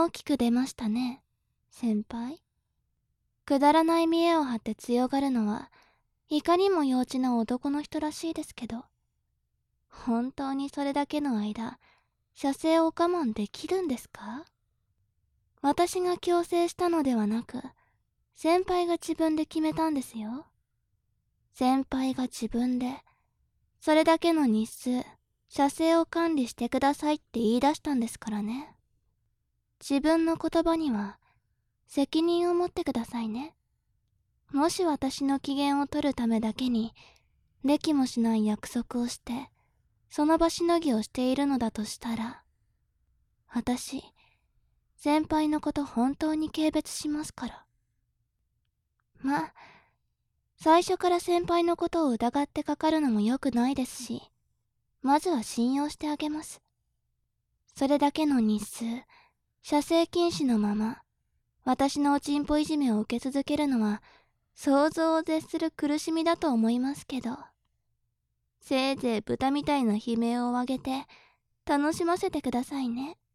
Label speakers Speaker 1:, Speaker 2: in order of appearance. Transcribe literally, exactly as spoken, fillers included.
Speaker 1: 大きく出ましたね、先輩。くだらない見栄を張って強がるのはいかにも幼稚な男の人らしいですけど、本当にそれだけの間、射精を我慢できるんですか？私が強制したのではなく、先輩が自分で決めたんですよ。先輩が自分で、それだけの日数、射精を管理してくださいって言い出したんですからね。自分の言葉には責任を持ってくださいね。もし私の機嫌を取るためだけに、できもしない約束をして、その場しのぎをしているのだとしたら、私、先輩のこと本当に軽蔑しますから。まあ、最初から先輩のことを疑ってかかるのも良くないですし、まずは信用してあげます。それだけの日数、射精禁止のまま、私のおちんぽいじめを受け続けるのは、想像を絶する苦しみだと思いますけど、せいぜい豚みたいな悲鳴を上げて、楽しませてくださいね。